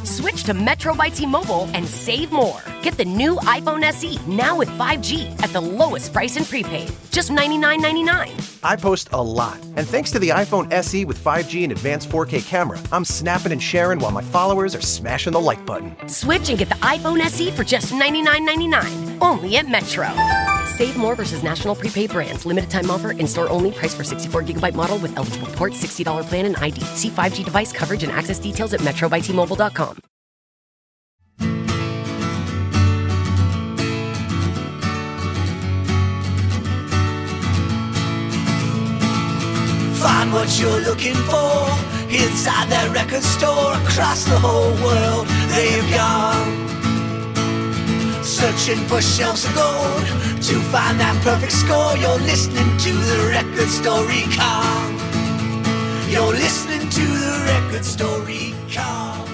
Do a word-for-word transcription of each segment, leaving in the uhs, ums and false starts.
Switch to Metro by T-Mobile and save more. Get the new iPhone S E now with five G at the lowest price in prepaid, just ninety-nine ninety-nine. I post a lot, and thanks to the iPhone S E with five G and advanced four K camera, I'm snapping and sharing while my followers are smashing the like button. Switch and get the iPhone S E for just ninety-nine ninety-nine, only at Metro. Save more versus national prepaid brands. Limited time offer. In-store only. Price for sixty-four gigabyte model with eligible ports. sixty dollars plan and I D. See five G device coverage and access details at metro by T Mobile dot com. Find what you're looking for inside that record store. Across the whole world they've gone, searching for shelves of gold to find that perfect score. You're listening to the Record Store Recon. You're listening to the Record Store Recon.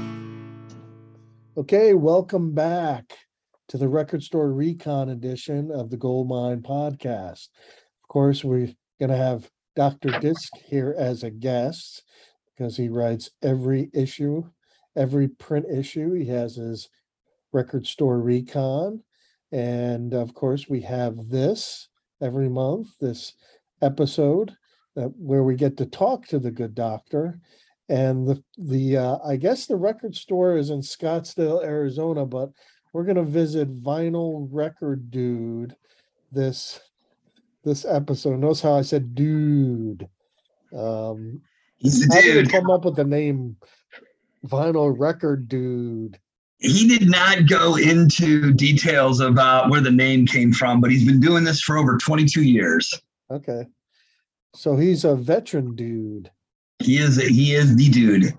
Okay, welcome back to the Record Store Recon edition of the Gold Mine Podcast. Of course, we're going to have Doctor Disc here as a guest because he writes every issue, every print issue. He has his Record Store Recon. And of course, we have this every month, this episode uh, where we get to talk to the good doctor. And the, the uh, I guess the record store is in Scottsdale, Arizona, but we're going to visit Vinyl Record Dude this this episode. Notice how I said dude. Um, He's a how did dude. he come up with the name Vinyl Record Dude? He did not go into details about where the name came from, but he's been doing this for over twenty-two years. Okay. So he's a veteran dude. He is he is the dude.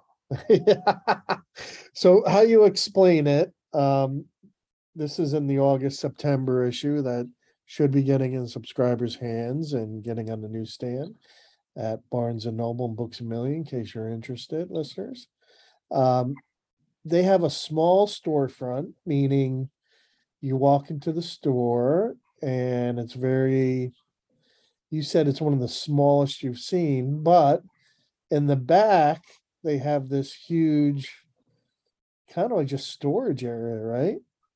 So how you explain it? Um, this is in the August September issue that should be getting in subscribers' hands and getting on the newsstand at Barnes and Noble and Books a Million, in case you're interested, listeners. Um, they have a small storefront, meaning you walk into the store and it's very, you said it's one of the smallest you've seen, but in the back, they have this huge, kind of like just storage area, right?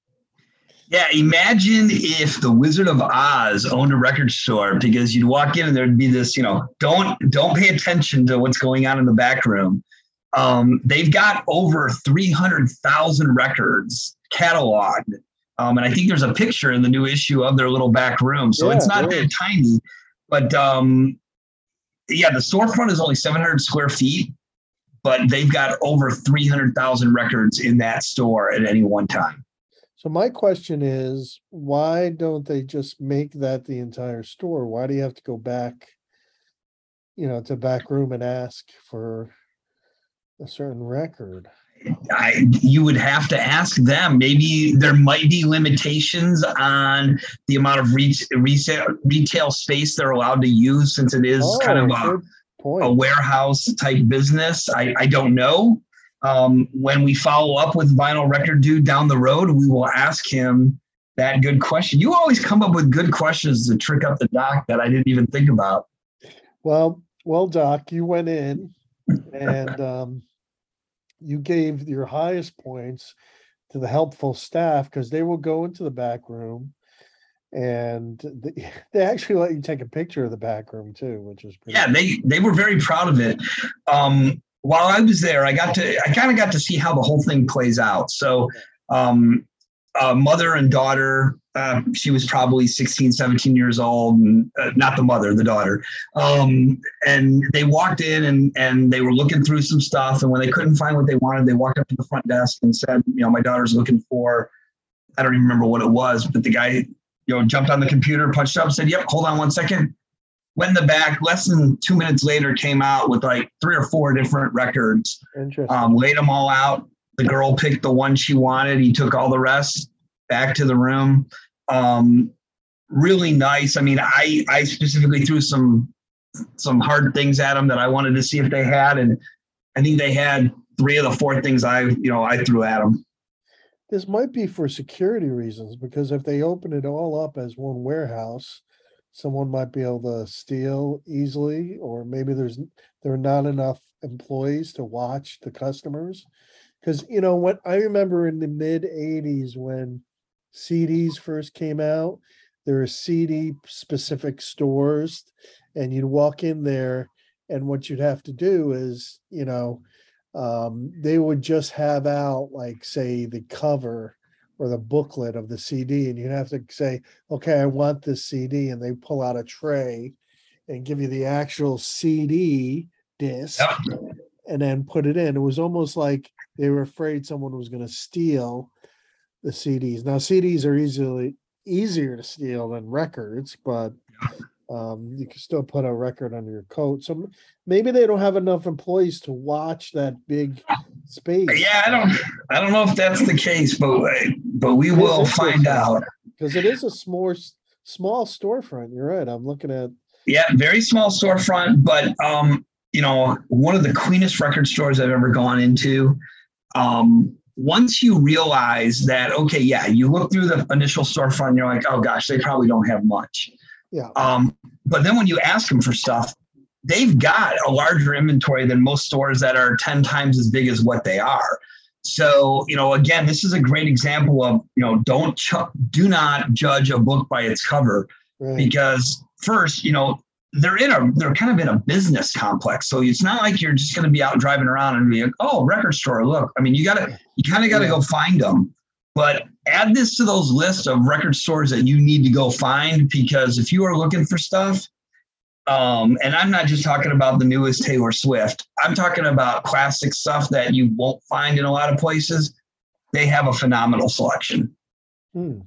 Yeah, imagine if the Wizard of Oz owned a record store, because you'd walk in and there'd be this, you know, don't don't pay attention to what's going on in the back room. Um, they've got over three hundred thousand records cataloged. Um, and I think there's a picture in the new issue of their little back room. So Yeah, it's not really. that tiny. But um, yeah, the storefront is only seven hundred square feet, but they've got over three hundred thousand records in that store at any one time. So my question is, why don't they just make that the entire store? Why do you have to go back, you know, to back room and ask for a certain record? I, you would have to ask them. Maybe there might be limitations on the amount of re- resale, retail space they're allowed to use, since it is Oh, kind of a, good point. a warehouse type business. I, I don't know. Um, when we follow up with Vinyl Record Dude down the road, we will ask him that good question. You always come up with good questions to trick up the doc that I didn't even think about. Well, well, Doc, you went in and um, you gave your highest points to the helpful staff because they will go into the back room and they, they actually let you take a picture of the back room too, which is pretty Yeah, they they were very proud of it. Um, while I was there, I got to I kind of got to see how the whole thing plays out. So um, uh, mother and daughter, uh, she was probably sixteen, seventeen years old, and uh, not the mother, the daughter. Um, and they walked in and, and they were looking through some stuff. And when they couldn't find what they wanted, they walked up to the front desk and said, you know, my daughter's looking for, I don't even remember what it was, but the guy, you know, jumped on the computer, punched up, said, yep, hold on one second. Went in the back, less than two minutes later, came out with like three or four different records, interesting. um, laid them all out. The girl picked the one she wanted. He took all the rest back to the room. Um, really nice. I mean, I, I specifically threw some, some hard things at them that I wanted to see if they had. And I think they had three of the four things I, you know, I threw at them. This might be for security reasons, because if they open it all up as one warehouse, someone might be able to steal easily, or maybe there's there are not enough employees to watch the customers, Because, you know, what I remember in the mid eighties when C Ds first came out, there were C D specific stores, and you'd walk in there, and what you'd have to do is, you know, um, they would just have out, like, say, the cover or the booklet of the C D, and you'd have to say, okay, I want this C D, and they pull out a tray and give you the actual C D disc. Yep. And then put it in. It was almost like they were afraid someone was going to steal the C Ds. Now C Ds are easily easier to steal than records, but um, you can still put a record under your coat. So maybe they don't have enough employees to watch that big space. Yeah, I don't, I don't know if that's the case, but but we will find out. Because it is a small, small storefront. You're right. I'm looking at. Yeah, very small storefront, but um, you know, one of the cleanest record stores I've ever gone into. Um, once you realize that, okay, yeah, you look through the initial storefront, and you're like, oh gosh, they probably don't have much. Yeah. Um, but then when you ask them for stuff, they've got a larger inventory than most stores that are ten times as big as what they are. So, you know, again, this is a great example of, you know, don't ch- do not judge a book by its cover, Right. because first, you know, they're in a, they're kind of in a business complex. So it's not like you're just going to be out driving around and be like, oh, record store, look. I mean, you gotta, you kind of got to Yeah. go find them. But add this to those lists of record stores that you need to go find, because if you are looking for stuff, um, and I'm not just talking about the newest Taylor Swift, I'm talking about classic stuff that you won't find in a lot of places. They have a phenomenal selection. Hmm.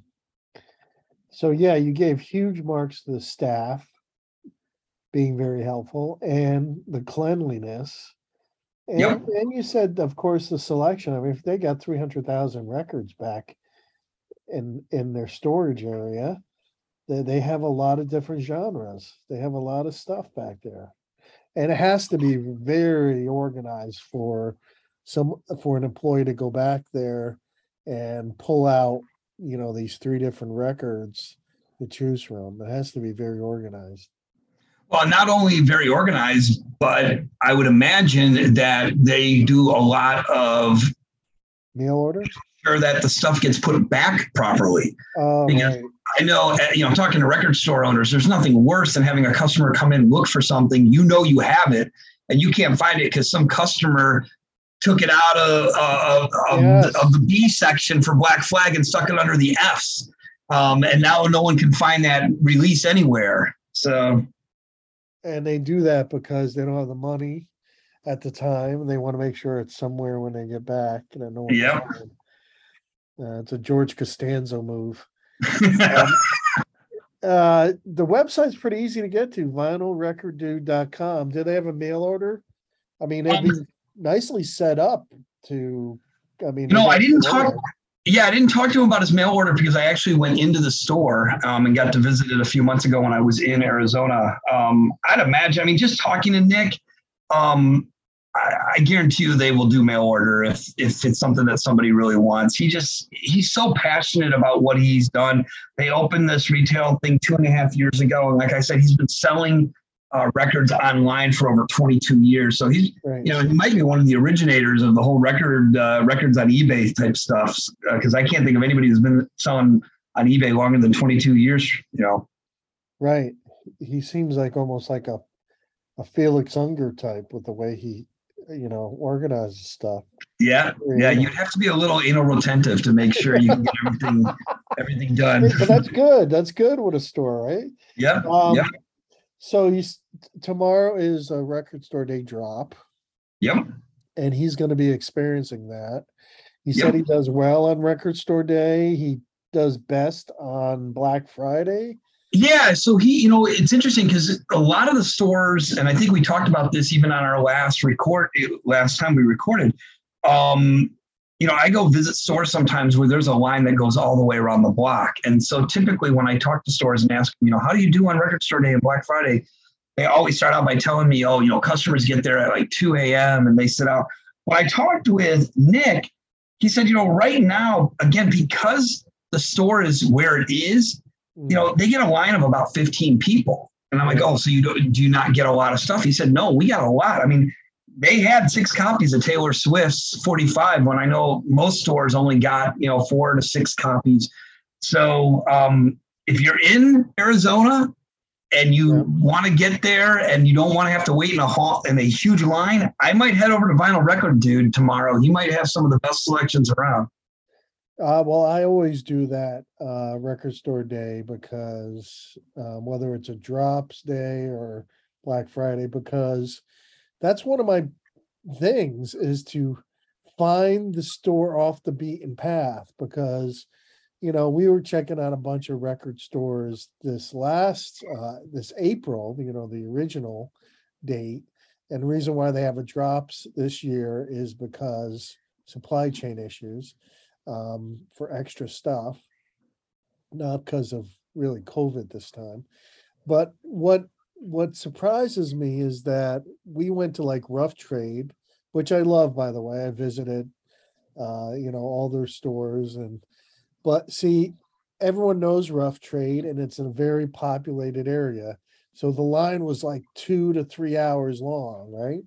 So yeah, you gave huge marks to the staff being very helpful and the cleanliness. And, Yep. and you said, of course, the selection. I mean, if they got three hundred thousand records back in in their storage area, they, they have a lot of different genres. They have a lot of stuff back there. And it has to be very organized for some for an employee to go back there and pull out, you know, these three different records to choose from. It has to be very organized. Well, not only very organized, but I would imagine that they do a lot of Mail order? sure that the stuff gets put back properly. Oh, Because right. I know, uh, you know, I'm talking to record store owners. There's nothing worse than having a customer come in and look for something. You know, you have it and you can't find it because some customer took it out of, uh, of, Yes. of the B section for Black Flag and stuck it under the F's. Um, and now no one can find that release anywhere. So. And they do that because they don't have the money at the time. And they want to make sure it's somewhere when they get back. And I know. Yep. Uh, it's a George Costanzo move. Um, uh, the website's pretty easy to get to, vinyl record dude dot com. Do they have a mail order? I mean, it'd be nicely set up to, I mean. No, they I got didn't the talk. order. Yeah, I didn't talk to him about his mail order because I actually went into the store um, and got to visit it a few months ago when I was in Arizona. Um, I'd imagine, I mean, just talking to Nick, um, I, I guarantee you they will do mail order if if it's something that somebody really wants. He just, he's so passionate about what he's done. They opened this retail thing two and a half years ago. And like I said, he's been selling uh, records online for over twenty-two years. So he's, Right. you know, he might be one of the originators of the whole record uh, records on eBay type stuff. Because uh, I can't think of anybody who's been selling on eBay longer than twenty-two years. You know, Right. He seems like almost like a, a Felix Unger type with the way he, you know, organizes stuff. yeah, yeah. You'd have to be a little anal retentive to make sure you can get everything everything done. But that's good. That's good with a store, right? Yeah, Um, yeah, So he's tomorrow is a record store day drop, yep. and he's going to be experiencing that. He Yep. said he does well on record store day. He does best on Black Friday. Yeah, so he, you know, it's interesting because a lot of the stores, and I think we talked about this even on our last record, last time we recorded. Um, you know, I go visit stores sometimes where there's a line that goes all the way around the block, and so typically when I talk to stores and ask, you know, how do you do on record store day and Black Friday, they always start out by telling me, oh, you know, customers get there at like two a.m. and they sit out. When I talked with Nick, he said, you know, right now, again, because the store is where it is, you know, they get a line of about fifteen people. And I'm like, oh, so you don't, do you not get a lot of stuff? He said, no, we got a lot. I mean, they had six copies of Taylor Swift's forty-five when I know most stores only got, you know, four to six copies. So um, if you're in Arizona and you yeah. want to get there and you don't want to have to wait in a hall in a huge line, I might head over to Vinyl Record Dude tomorrow. He might have some of the best selections around. Uh, well, I always do that uh, record store day because um, whether it's a drops day or Black Friday, because that's one of my things is to find the store off the beaten path. Because, you know, we were checking out a bunch of record stores this last, uh, this April, you know, the original date. And the reason why they have a drops this year is because supply chain issues. Um, for extra stuff, not because of really COVID this time. But what what surprises me is that we went to like Rough Trade, which I love, by the way. I visited, uh, you know, all their stores, and but see, everyone knows Rough Trade, and it's in a very populated area. So the line was like two to three hours long, right?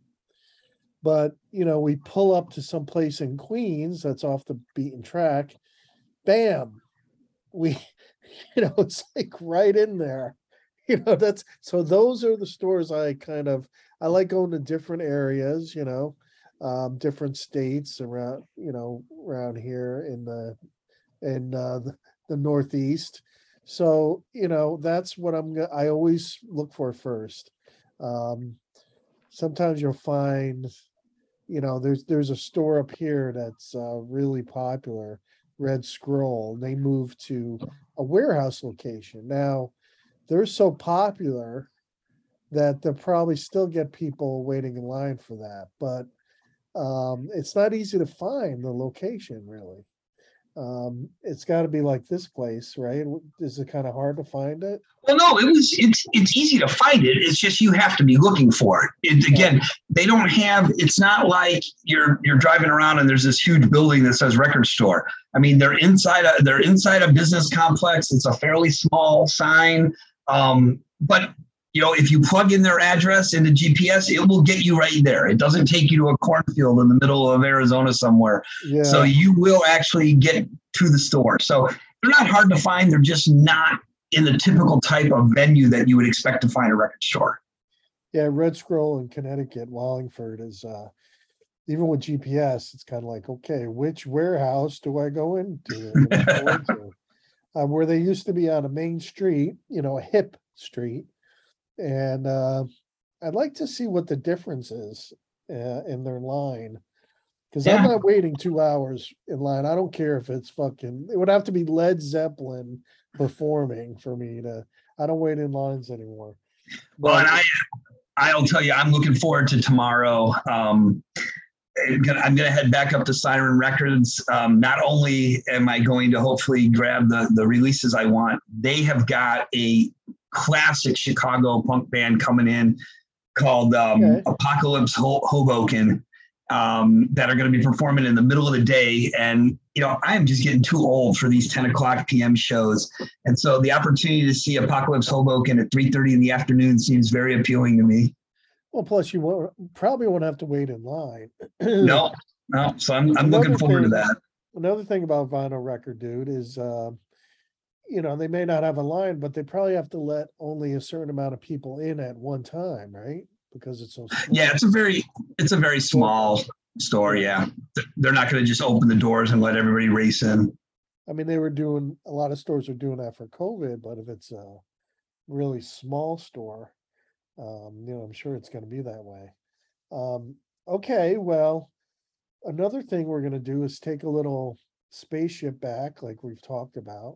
But, you know, we pull up to some place in Queens that's off the beaten track. Bam. We, you know, it's like right in there. You know, that's so those are the stores I kind of, I like going to different areas, you know, um, different states around, you know, around here in the, in uh, the, the Northeast. So, you know, that's what I'm, I always look for first. Um, sometimes you'll find, you know, there's there's a store up here that's uh, really popular, Red Scroll. They moved to a warehouse location. Now, they're so popular that they'll probably still get people waiting in line for that. But um, it's not easy to find the location, really. Um, it's got to be like this place, right? Is it kind of hard to find it? Well, no, it was. It's it's easy to find it. It's just you have to be looking for it. it again, they don't have. It's not like you're you're driving around and there's this huge building that says record store. I mean, they're inside a they're inside a business complex. It's a fairly small sign, um, but you know, if you plug in their address into G P S, it will get you right there. It doesn't take you to a cornfield in the middle of Arizona somewhere. Yeah. So you will actually get to the store. So they're not hard to find. They're just not in the typical type of venue that you would expect to find a record store. Yeah, Red Scroll in Connecticut, Wallingford is, uh, even with G P S, it's kind of like, okay, which warehouse do I go into? Go into? Uh, where they used to be on a main street, you know, a hip street. And uh, I'd like to see what the difference is uh, in their line. Because yeah. I'm not waiting two hours in line. I don't care if it's fucking, it would have to be Led Zeppelin performing for me to, I don't wait in lines anymore. But, well, and I, I'll tell you, I'm looking forward to tomorrow. Um, I'm going to head back up to Siren Records. Um, not only am I going to hopefully grab the, the releases I want, they have got a classic Chicago punk band coming in called um, okay. Apocalypse Hoboken um, that are going to be performing in the middle of the day. And, you know, I am just getting too old for these ten o'clock p m shows. And so the opportunity to see Apocalypse Hoboken at three thirty in the afternoon seems very appealing to me. Well, plus you won't, probably won't have to wait in line. no, no. So I'm, I'm looking forward thing, to that. Another thing about Vinyl Record Dude is, uh, you know, they may not have a line, but they probably have to let only a certain amount of people in at one time, right? Because it's so small. Yeah, it's a very, it's a very small store. Yeah. They're not going to just open the doors and let everybody race in. I mean, they were doing, a lot of stores are doing that for COVID, but if it's a really small store, um, you know, I'm sure it's going to be that way. Um, okay, well, another thing we're going to do is take a little spaceship back, like we've talked about.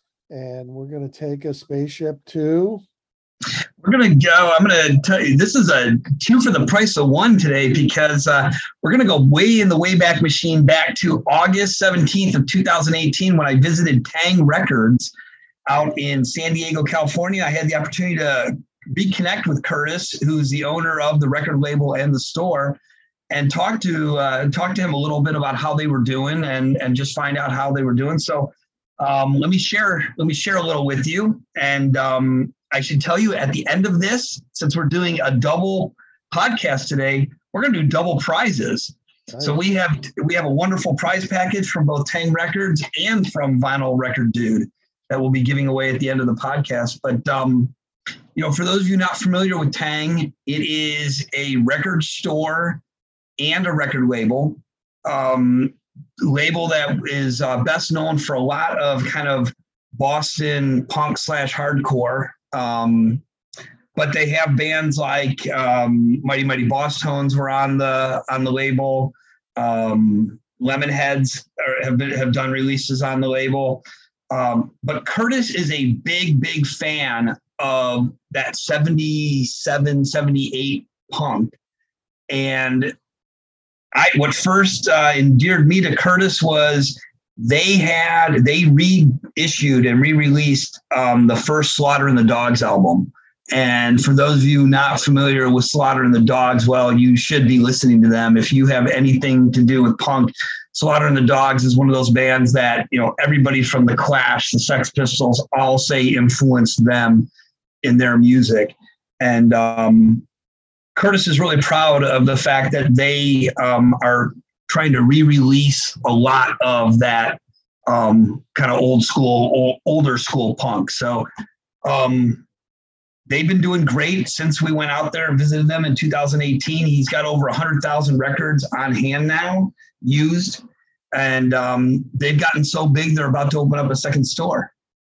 And we're going to take a spaceship to. We're going to go. I'm going to tell you, this is a two for the price of one today because uh, we're going to go way in the Wayback Machine back to August seventeenth of two thousand eighteen when I visited Tang Records out in San Diego, California. I had the opportunity to reconnect with Curtis, who's the owner of the record label and the store, and talk to uh, talk to him a little bit about how they were doing and and just find out how they were doing. So. Um, let me share, let me share a little with you. And um, I should tell you at the end of this, since we're doing a double podcast today, we're going to do double prizes. Nice. So we have we have a wonderful prize package from both Tang Records and from Vinyl Record Dude that we'll be giving away at the end of the podcast. But um, you know, for those of you not familiar with Tang, it is a record store and a record label. Um, label that is uh, best known for a lot of kind of Boston punk slash hardcore. Um, but they have bands like um, Mighty Mighty Boss Tones were on the on the label. Um, Lemonheads are, have been, have done releases on the label. Um, but Curtis is a big, big fan of that seventy-seven, seventy-eight punk. And I, what first uh, endeared me to Curtis was they had, they reissued and re-released um, the first Slaughter and the Dogs album. And for those of you not familiar with Slaughter and the Dogs, well, you should be listening to them. If you have anything to do with punk, Slaughter and the Dogs is one of those bands that, you know, everybody from the Clash, the Sex Pistols, all say influenced them in their music. And um, Curtis is really proud of the fact that they um, are trying to re-release a lot of that um, kind of old school, old, older school punk. So um, they've been doing great since we went out there and visited them in two thousand eighteen. He's got over one hundred thousand records on hand now, used. And um, they've gotten so big, they're about to open up a second store.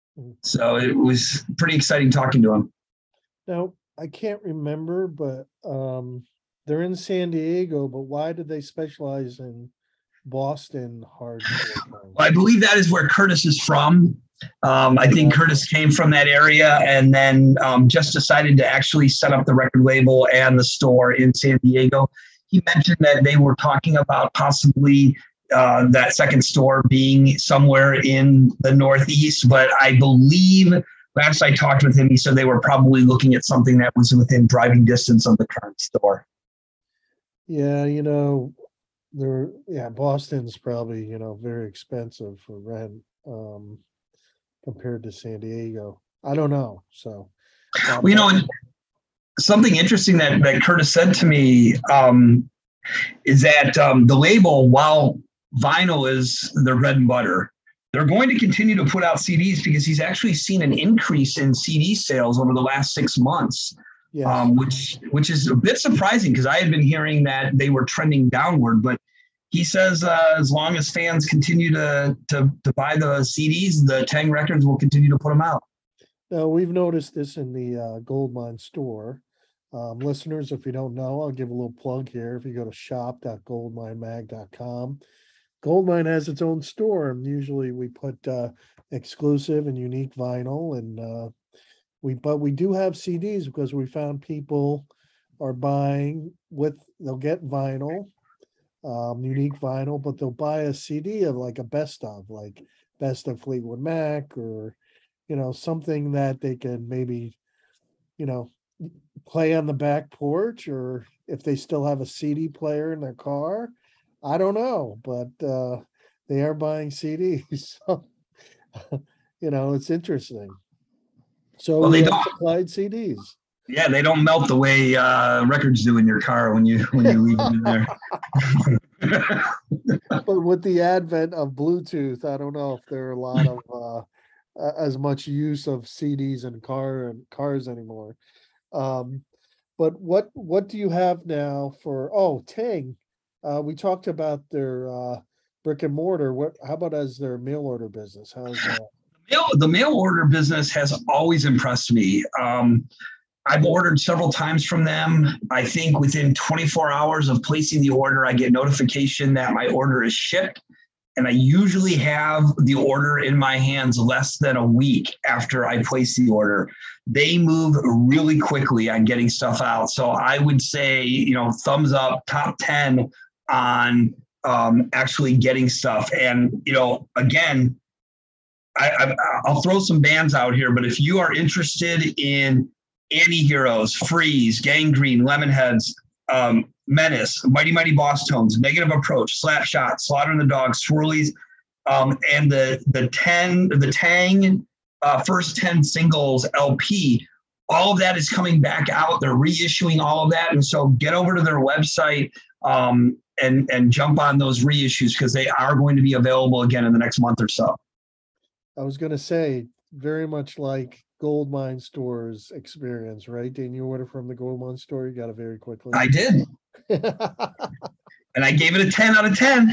So it was pretty exciting talking to him. Now, I can't remember, but um, they're in San Diego, but why did they specialize in Boston hardcore? Well, I believe that is where Curtis is from. Um, I think Curtis came from that area and then um, just decided to actually set up the record label and the store in San Diego. He mentioned that they were talking about possibly uh, that second store being somewhere in the Northeast, but I believe last I talked with him, he said they were probably looking at something that was within driving distance of the current store. Yeah, you know, there. Yeah, Boston's probably, you know, very expensive for rent um, compared to San Diego. I don't know. So, um, well, you know, something interesting that, that Curtis said to me um, is that um, the label, while vinyl is their bread and butter, they're going to continue to put out C Ds because he's actually seen an increase in C D sales over the last six months, yes. um, which which is a bit surprising because I had been hearing that they were trending downward. But he says uh, as long as fans continue to, to to buy the C Ds, the Tang Records will continue to put them out. Now, we've noticed this in the uh, Goldmine store. Um, listeners, if you don't know, I'll give a little plug here. If you go to shop dot goldmine mag dot com, Goldmine has its own store, and usually we put uh, exclusive and unique vinyl, and uh, we but we do have C Ds because we found people are buying with they'll get vinyl, um, unique vinyl, but they'll buy a C D of like a best of, like best of Fleetwood Mac, or you know something that they can maybe you know play on the back porch, or if they still have a C D player in their car. I don't know, but uh, they are buying C Ds. So, you know, it's interesting. So well, they we don't supplied C Ds. Yeah, they don't melt the way uh, records do in your car when you when you leave them in there. But with the advent of Bluetooth, I don't know if there are a lot of uh, as much use of C Ds in car and cars anymore. Um, but what what do you have now for? Oh, Tang. Uh, we talked about their uh, brick and mortar. What? How about as their mail order business? How's that? Mail, the mail order business has always impressed me. Um, I've ordered several times from them. I think within twenty-four hours of placing the order, I get notification that my order is shipped. And I usually have the order in my hands less than a week after I place the order. They move really quickly on getting stuff out. So I would say, you know, thumbs up, top ten on um, actually getting stuff. And, you know, again, I, I, I'll throw some bands out here, but if you are interested in Anti-Heroes, Freeze, Gangrene, Lemonheads, um, Menace, Mighty Mighty Boss Tones, Negative Approach, Slapshot, Slaughter and the Dogs, Swirlies, um, and the the ten the Tang uh, first ten singles L P, all of that is coming back out. They're reissuing all of that. And so get over to their website um, and, and jump on those reissues because they are going to be available again in the next month or so. I was going to say, very much like Gold Mine Store's experience, right? Didn't you order from the Gold Mine Store? You got it very quickly. I did. And I gave it a ten out of ten.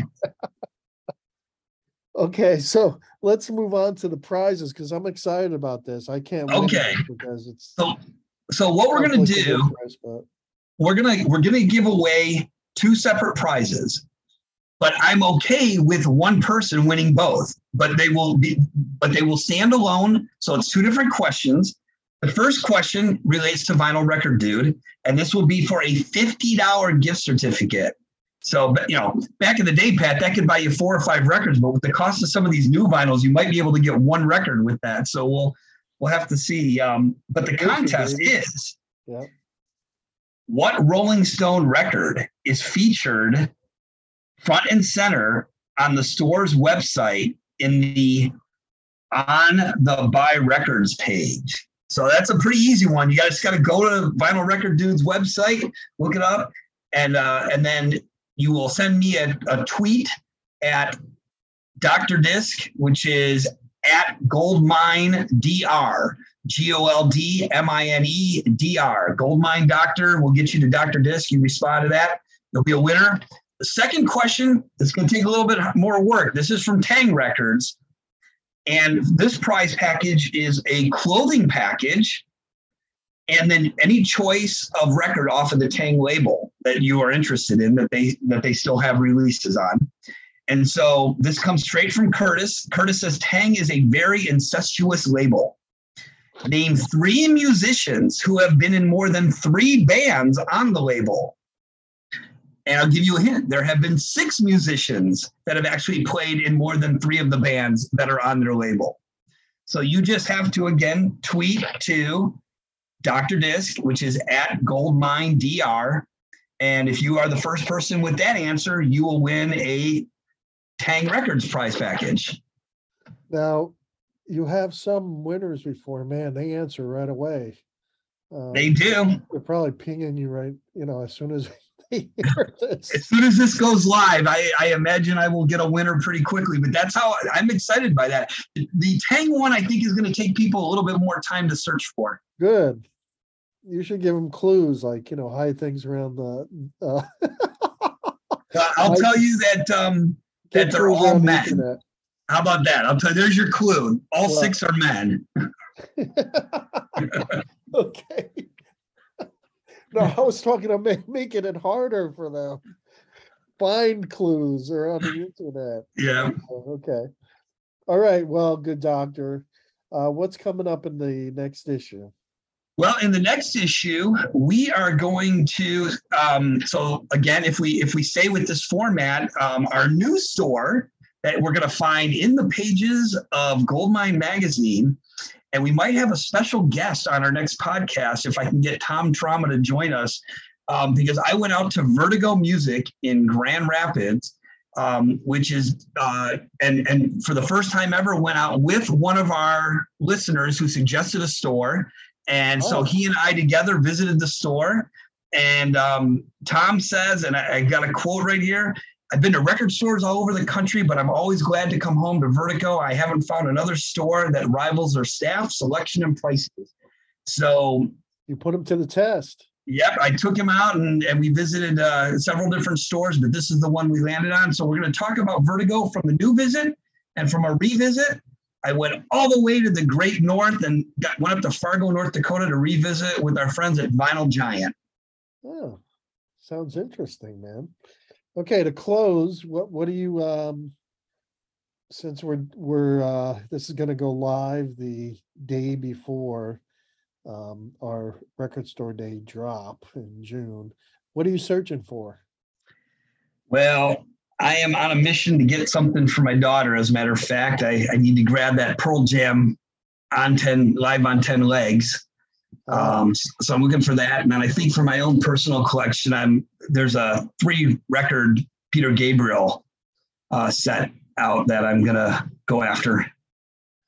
Okay, so let's move on to the prizes because I'm excited about this. I can't wait Okay. because it's So, so what we're going to conflict of do, interest, but we're going to, we're going to give away two separate prizes, but I'm okay with one person winning both, but they will be, but they will stand alone. So it's two different questions. The first question relates to Vinyl Record Dude, and this will be for a fifty dollars gift certificate. So, you know, back in the day, Pat, that could buy you four or five records, but with the cost of some of these new vinyls, you might be able to get one record with that. So we'll we'll have to see. Um, but the contest is, yeah. What Rolling Stone record is featured front and center on the store's website in the On the Buy Records page? So that's a pretty easy one. You guys got to go to Vinyl Record Dude's website, look it up, and uh, and then you will send me a, a tweet at Doctor Disc, which is at Goldmine D R, G O L D M I N E D R. Goldmine Doctor will get you to Doctor Disc. You respond to that, you'll be a winner. The second question is going to take a little bit more work. This is from Tang Records. And this prize package is a clothing package and then any choice of record off of the Tang label that you are interested in that they that they still have releases on. And so this comes straight from Curtis. Curtis says Tang is a very incestuous label. Name three musicians who have been in more than three bands on the label. And I'll give you a hint. There have been six musicians that have actually played in more than three of the bands that are on their label. So you just have to, again, tweet to Doctor Disc, which is at Goldmine D R. And if you are the first person with that answer, you will win a Tang Records prize package. Now, you have some winners before, man, they answer right away. Um, They do. They're probably pinging you right, you know, as soon as they hear this. As soon as this goes live, I, I imagine I will get a winner pretty quickly, but that's how I'm excited by that. The Tang one, I think, is going to take people a little bit more time to search for. Good. You should give them clues, like, you know, hide things around the. Uh, Uh, I'll I- tell you that um, that get they're clues all around the men. internet. How about that? I'll tell you, there's your clue. All Well- six are men. Okay. No, I was talking about ma- making it harder for them. Find clues around the internet. Yeah. Okay. All right. Well, good doctor. Uh, what's coming up in the next issue? Well, in the next issue, we are going to. Um, so again, if we if we stay with this format, um, our new store that we're going to find in the pages of Goldmine Magazine, and we might have a special guest on our next podcast if I can get Tom Trauma to join us, um, because I went out to Vertigo Music in Grand Rapids, um, which is uh, and and for the first time ever went out with one of our listeners who suggested a store. And so Oh. he and I together visited the store, and um, Tom says, and I, I got a quote right here, I've been to record stores all over the country, but I'm always glad to come home to Vertigo. I haven't found another store that rivals their staff, selection, and prices. So, You put them to the test. yep, I took him out and, and we visited uh, several different stores, but this is the one we landed on. So we're going to talk about Vertigo from the new visit and from a revisit. I went all the way to the Great North and got, went up to Fargo, North Dakota to revisit with our friends at Vinyl Giant. Oh, sounds interesting, man. Okay, to close, what what do you um since we're we're uh this is gonna go live the day before um our record store day drop in June, what are you searching for? Well, I am on a mission to get something for my daughter. As a matter of fact, I, I need to grab that Pearl Jam on ten live on ten legs. Um, so I'm looking for that. And then I think for my own personal collection, I'm there's a three record Peter Gabriel uh, set out that I'm gonna go after.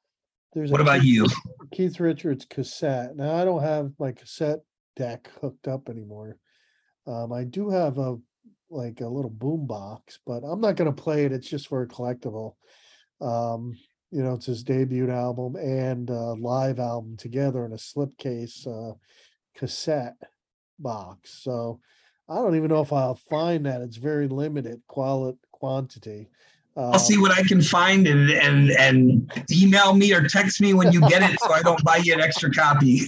There's What a about Keith, you? Keith Richards cassette. Now I don't have my cassette deck hooked up anymore. Um, I do have a like a little boom box, but I'm not gonna play it. It's just for a collectible. Um, you know, it's his debut album and uh, live album together in a slipcase uh, cassette box. So I don't even know if I'll find that. It's very limited quality quantity. I'll see Um, what I can find and and and email me or text me when you get it, so I don't buy you an extra copy.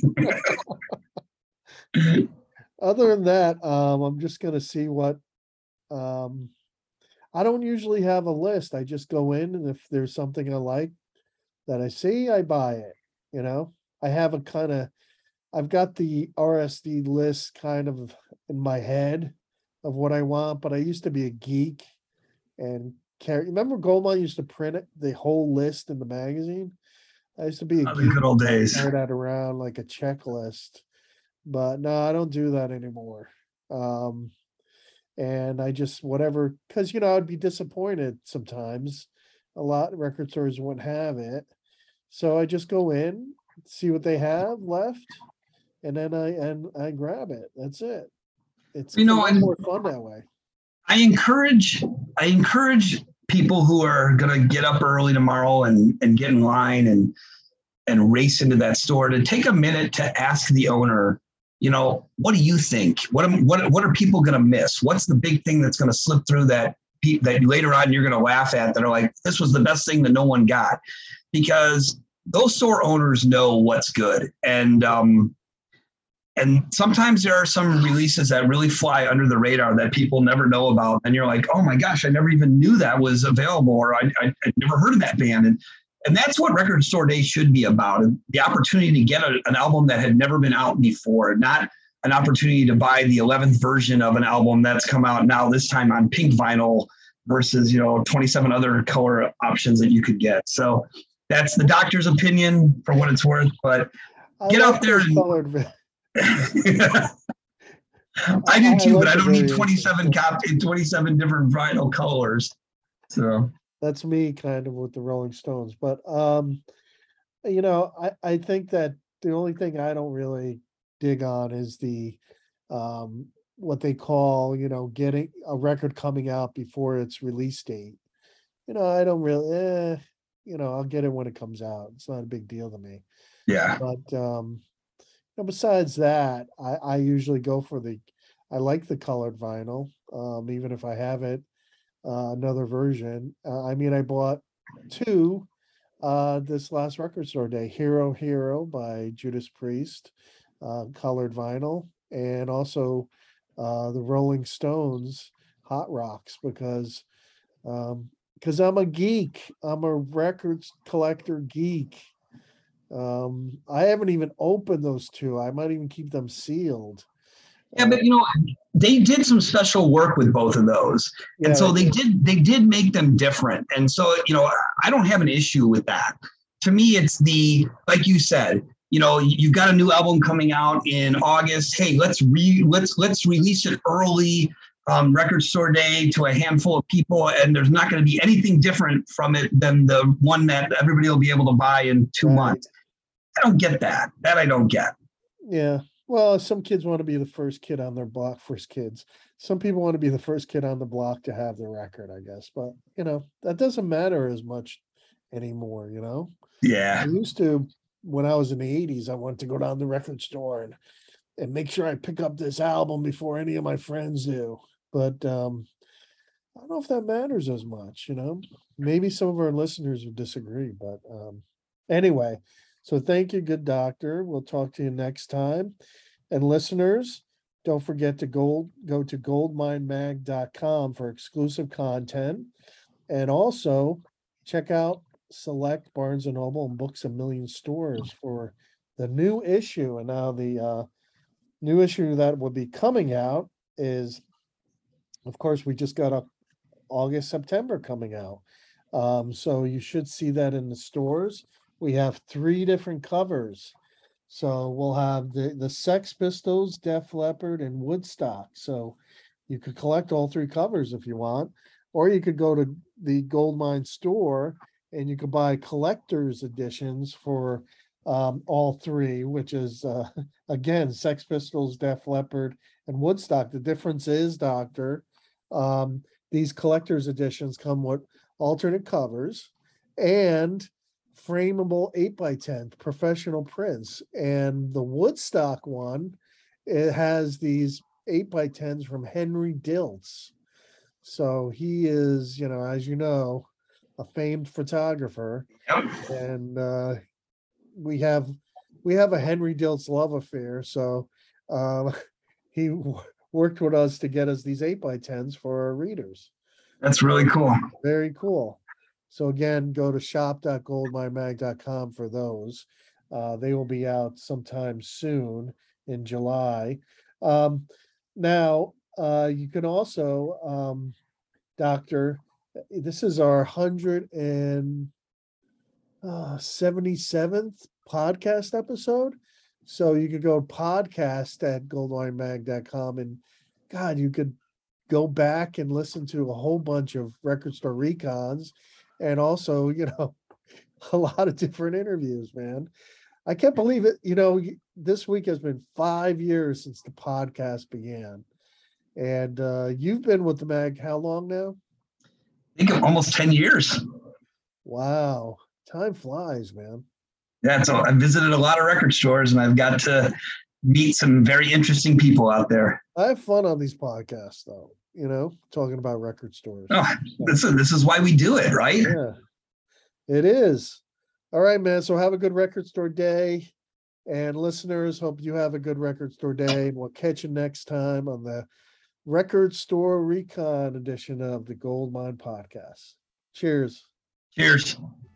other than that, um, I'm just gonna see what. Um, I don't usually have a list. I just go in, and if there's something I like that I see, I buy it. You know, I have a kind of. I've got the R S D list kind of in my head of what I want, but I used to be a geek and carry. Remember, Goldmine used to print it, the whole list in the magazine. I used to be a Oh, the geek, good old days. carry that around like a checklist, but no, I don't do that anymore. Um, and I just whatever, because you know I'd be disappointed sometimes. A lot of record stores wouldn't have it, so I just go in, see what they have left, and then I and I grab it. That's it. It's You a know, lot and more fun that way. I encourage I encourage people who are gonna get up early tomorrow and and get in line and and race into that store to take a minute to ask the owner, you know, what do you think? What am, what what are people gonna miss? What's the big thing that's gonna slip through that that later on you're gonna laugh at that are like, this was the best thing that no one got? Because those store owners know what's good. And um and sometimes there are some releases that really fly under the radar that people never know about. And you're like, oh my gosh, I never even knew that was available, or I, I, I'd never heard of that band. And and that's what Record Store Day should be about. The opportunity to get a, an album that had never been out before, not an opportunity to buy the eleventh version of an album that's come out now, this time on pink vinyl versus, you know, twenty-seven other color options that you could get. So that's the doctor's opinion for what it's worth, but I get like out there those and colored. I I do too, like but I the don't need variations. twenty-seven copy, twenty-seven different vinyl colors. So That's me kind of with the Rolling Stones. But um, you know, I, I think that the only thing I don't really dig on is the um what they call, you know, getting a record coming out before its release date. You know, I don't really eh, you know, I'll get it when it comes out. It's not a big deal to me. yeah, But um know, besides that, I, I usually go for the, I like the colored vinyl, um, even if I have it, uh, another version. Uh, I mean, I bought two uh, this last record store day, Hero Hero by Judas Priest, uh, colored vinyl, and also uh, the Rolling Stones Hot Rocks because um, because I'm a geek. I'm a records collector geek. Um, I haven't even opened those two. I might even keep them sealed. yeah, Uh, but you know, they did some special work with both of those, and yeah, so they they did. did they did make them different, and so you know, I don't have an issue with that. To me, it's the like you said, you know, you've got a new album coming out in August. Hey, let's re let's let's release it early. Um, record store day to a handful of people, and there's not going to be anything different from it than the one that everybody will be able to buy in two Right. months. I don't get that. That I don't get. Yeah. Well, some kids want to be the first kid on their block, first kids. Some people want to be the first kid on the block to have their record, I guess. But, you know, that doesn't matter as much anymore, you know? Yeah. I used to, when I was in the eighties, I wanted to go down to the record store and, and make sure I pick up this album before any of my friends do. But um, I don't know if that matters as much, you know? Maybe some of our listeners would disagree, but um, anyway. So thank you, good doctor. We'll talk to you next time. And listeners, don't forget to go, go to goldmine mag dot com for exclusive content. And also check out select Barnes and Noble and Books a Million stores for the new issue. And now the uh, new issue that will be coming out is, of course, we just got a August, September coming out. Um, so you should see that in the stores. We have three different covers. So we'll have the, the Sex Pistols, Def Leppard, and Woodstock. So you could collect all three covers if you want, or you could go to the Goldmine store and you can buy collector's editions for um, all three, which is, uh, again, Sex Pistols, Def Leppard, and Woodstock. The difference is, Doctor, um, these collector's editions come with alternate covers and frameable eight by ten professional prints. And the Woodstock one, it has these eight by tens from Henry Diltz. So he is, you know, as you know, a famed photographer. Yep. And uh, we have we have a Henry Diltz love affair. So um, he w- worked with us to get us these eight by tens for our readers. That's really cool. Very cool. So again, go to shop dot goldmine mag dot com for those. Uh, they will be out sometime soon in July. Um, now, uh, you can also, um, Doctor, this is our one hundred seventy-seventh podcast episode. So you could go podcast at goldmine mag dot com, and God, you could go back and listen to a whole bunch of Record Store Recons, and also, you know, a lot of different interviews, man. I can't believe it. You know, this week has been five years since the podcast began. And uh, you've been with the mag how long now? I think almost ten years. Wow. Time flies, man. Yeah, so I visited a lot of record stores, and I've got to meet some very interesting people out there. I have fun on these podcasts, though, you know, talking about record stores. Oh, this is, this is why we do it, right? Yeah, it is. All right, man. So have a good record store day. And listeners, hope you have a good record store day. And we'll catch you next time on the Record Store Recon edition of the Gold Mine Podcast. Cheers. Cheers.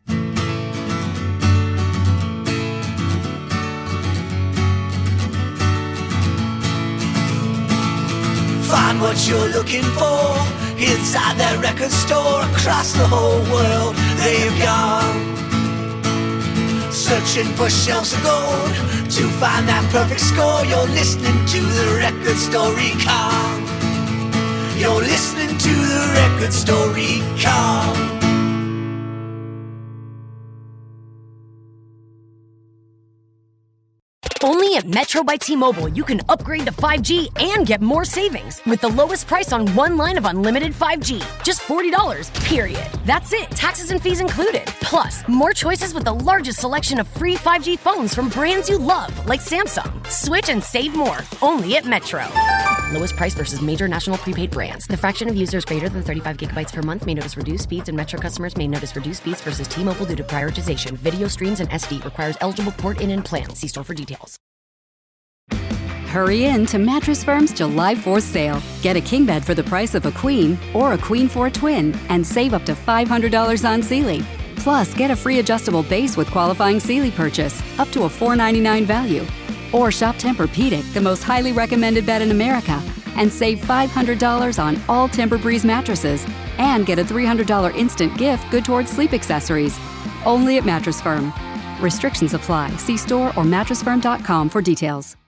Find what you're looking for inside that record store. Across the whole world they've gone, searching for shelves of gold to find that perfect score. You're listening to the Record Store Recon. You're listening to the Record Store Recon. Only at Metro by T-Mobile, you can upgrade to five G and get more savings with the lowest price on one line of unlimited five G. Just forty dollars, period. That's it, taxes and fees included. Plus, more choices with the largest selection of free five G phones from brands you love, like Samsung. Switch and save more, only at Metro. Lowest price versus major national prepaid brands. The fraction of users greater than thirty-five gigabytes per month may notice reduced speeds, and Metro customers may notice reduced speeds versus T-Mobile due to prioritization. Video streams and S D requires eligible port-in and plan. See store for details. Hurry in to Mattress Firm's July fourth sale. Get a king bed for the price of a queen or a queen for a twin and save up to five hundred dollars on Sealy. Plus, get a free adjustable base with qualifying Sealy purchase, up to a four hundred ninety-nine dollars value. Or shop Tempur-Pedic, the most highly recommended bed in America, and save five hundred dollars on all Tempur-Breeze mattresses and get a three hundred dollars instant gift good towards sleep accessories. Only at Mattress Firm. Restrictions apply. See store or mattress firm dot com for details.